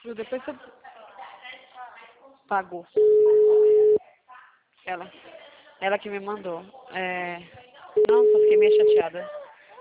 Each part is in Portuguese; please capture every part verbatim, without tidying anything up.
Depois você pagou. Ela. Ela que me mandou. É... Nossa, fiquei meio chateada.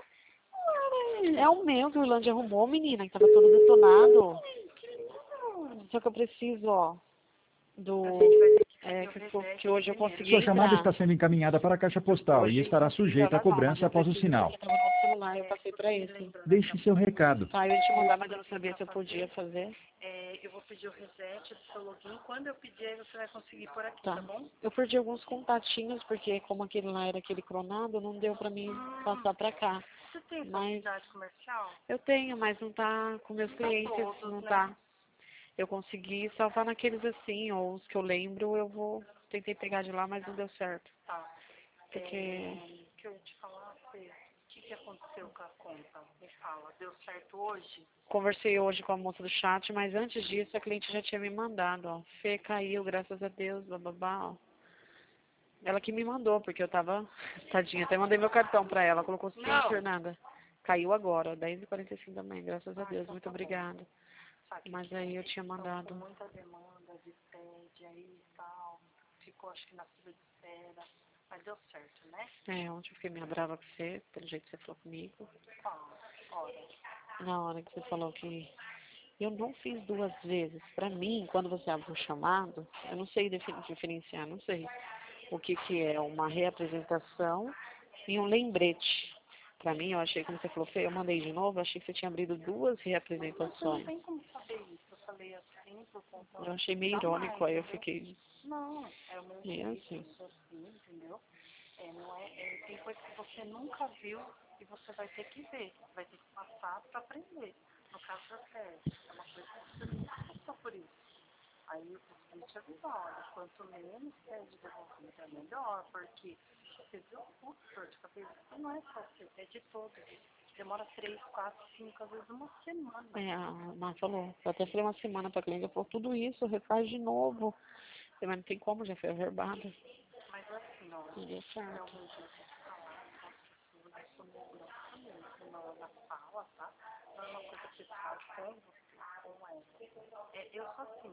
É o meu que o Irlande arrumou, menina, que tava todo detonado. Só que eu preciso, ó, do... É, que, que hoje eu consegui Sua chamada entrar. está sendo encaminhada para a caixa postal Hoje e estará eu consegui sujeita a gravar, mas cobrança eu após o preciso sinal. porque tava no outro celular, eu passei pra esse. Deixe seu recado. Tá, eu ia te mandar, mas eu não sabia se eu podia fazer. É, eu vou pedir o reset do seu login. Quando eu pedir, aí você vai conseguir por aqui, Tá. tá bom? Eu perdi alguns contatinhos, porque como aquele lá era aquele cronado, não deu pra mim passar pra cá. Você tem Mas sociedade comercial? eu tenho, mas não tá com meus clientes, todos, não né? tá. Eu consegui salvar naqueles assim, ou os que eu lembro, eu vou... Tentei pegar de lá, mas não deu certo. Tá. Porque... É, que eu ia te falar, Fê, o que, que aconteceu com a conta? Me fala, deu certo hoje? Conversei hoje com a moça do chat, mas antes disso a cliente já tinha me mandado, ó. Fê caiu, graças a Deus, bababá, ó. Ela que me mandou, porque eu tava... Tadinha, até mandei meu cartão pra ela, colocou sim, Não. Fernanda. Caiu agora, dez e quarenta e cinco da manhã, graças a Ah, Deus, então muito tá bom. obrigada. Sabe Mas que aí eu tinha estão com mandado... muita demanda de sede aí e tal. Ficou, acho que, na fila de espera. Mas deu certo, né? É, ontem eu fiquei meio brava com você, pelo jeito que você falou comigo. Qual hora? Na hora que você falou que eu não fiz duas vezes. Pra mim, quando você abre o chamado, eu não sei defi- diferenciar, não sei o que que é uma reapresentação e um lembrete. Pra mim, eu achei, como você falou, Fê, eu mandei de novo, eu achei que você tinha abrido duas Você não reapresentações. tem como saber isso. Eu falei assim por conta Eu achei meio da irônico, mais, aí eu entendeu? fiquei Não, é o meu meio jeito, assim. eu sou assim, entendeu? É, não é, é, tem coisa que você nunca viu e você vai ter que ver, vai ter que passar para aprender. No caso da série, é uma coisa que você nunca passou por isso. Aí eu preciso te avisar, olha, quanto menos pede devolvimento é melhor, porque você viu o dor de cabeça, não é só você, é de todos. Demora três, quatro, cinco, às vezes uma semana. É, a Mar falou, eu até falei uma semana pra cliente, ela falou, tudo isso, refaz de novo. Eu falei, mas não tem como, já foi averbado. Mas assim, ó, Não deu se tiver certo. algum jeito de falar com as pessoas, eu sou meio grossa mesmo na, na fala, tá? Não é uma coisa pessoal com você, com ela. É, eu sou assim.